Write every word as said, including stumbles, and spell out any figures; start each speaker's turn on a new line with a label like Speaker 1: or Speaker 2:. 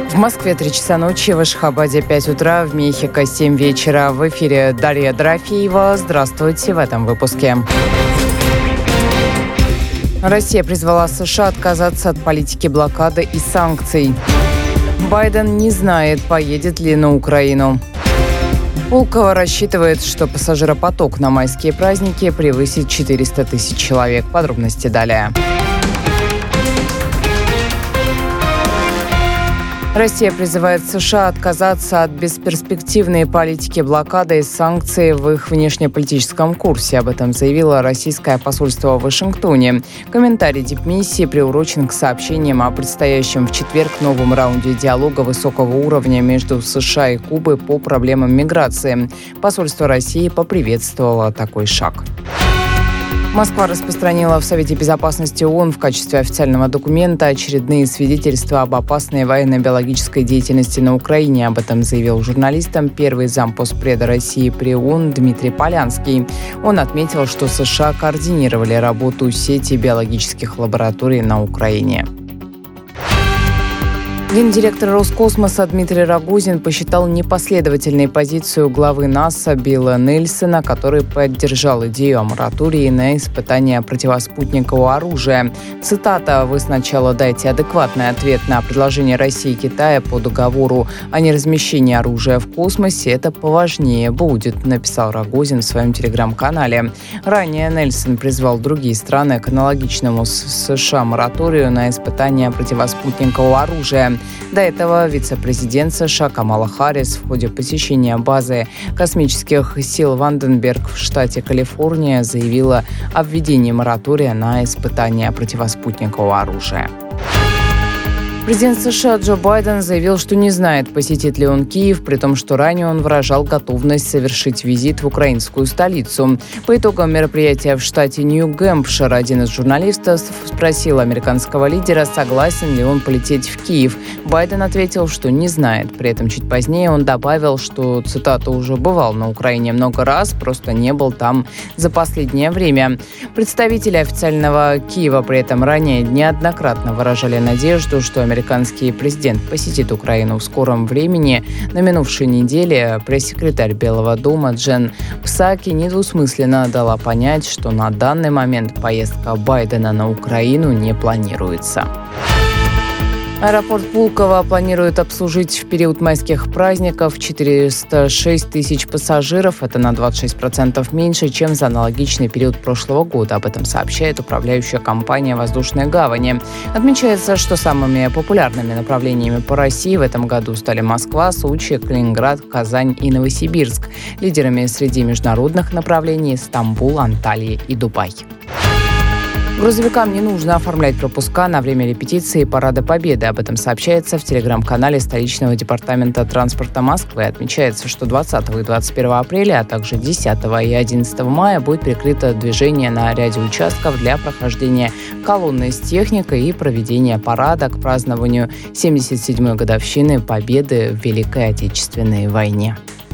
Speaker 1: В Москве три часа ночи, в Ашхабаде пять утра, в Мехико семь вечера. В эфире Дарья Дорофеева. Здравствуйте в этом выпуске. Россия призвала США отказаться от политики блокады и санкций. Байден не знает, поедет ли на Украину. Пулково рассчитывает, что пассажиропоток на майские праздники превысит четыреста тысяч человек. Подробности далее. Россия призывает США отказаться от бесперспективной политики блокады и санкций в их внешнеполитическом курсе. Об этом заявило российское посольство в Вашингтоне. Комментарий дипмиссии приурочен к сообщениям о предстоящем в четверг новом раунде диалога высокого уровня между США и Кубой по проблемам миграции. Посольство России поприветствовало такой шаг. Москва распространила в Совете безопасности ООН в качестве официального документа очередные свидетельства об опасной военно-биологической деятельности на Украине. Об этом заявил журналистам первый зампоспреда России при ООН Дмитрий Полянский. Он отметил, что США координировали работу сети биологических лабораторий на Украине. Гендиректор Роскосмоса Дмитрий Рогозин посчитал непоследовательной позицию главы НАСА Билла Нельсона, который поддержал идею о моратории на испытания противоспутникового оружия. Цитата: «Вы сначала дайте адекватный ответ на предложение России и Китая по договору о неразмещении оружия в космосе. Это поважнее будет», — написал Рогозин в своем телеграм-канале. Ранее Нельсон призвал другие страны к аналогичному с США мораторию на испытания противоспутникового оружия. До этого вице-президент США Камала Харрис в ходе посещения базы космических сил Ванденберг в штате Калифорния заявила о введении моратория на испытания противоспутникового оружия. Президент США Джо Байден заявил, что не знает, посетит ли он Киев, при том, что ранее он выражал готовность совершить визит в украинскую столицу. По итогам мероприятия в штате Нью-Гэмпшир один из журналистов спросил американского лидера, согласен ли он полететь в Киев. Байден ответил, что не знает. При этом чуть позднее он добавил, что, цитата, «уже бывал на Украине много раз, просто не был там за последнее время». Представители официального Киева при этом ранее неоднократно выражали надежду, что американские Американский президент посетит Украину в скором времени. На минувшей неделе пресс-секретарь Белого дома Джен Псаки недвусмысленно дала понять, что на данный момент поездка Байдена на Украину не планируется. Аэропорт Пулково планирует обслужить в период майских праздников четыреста шесть тысяч пассажиров. Это на двадцать шесть процентов меньше, чем за аналогичный период прошлого года. Об этом сообщает управляющая компания «Воздушной гавани». Отмечается, что самыми популярными направлениями по России в этом году стали Москва, Сочи, Калининград, Казань и Новосибирск. Лидерами среди международных направлений – Стамбул, Анталия и Дубай. Грузовикам не нужно оформлять пропуска на время репетиции Парада Победы. Об этом сообщается в телеграм-канале столичного департамента транспорта Москвы. Отмечается, что двадцатого и двадцать первого апреля, а также десятого и одиннадцатого мая будет перекрыто движение на ряде участков для прохождения колонны с техникой и проведения парада к празднованию семьдесят седьмой годовщины Победы в Великой Отечественной войне.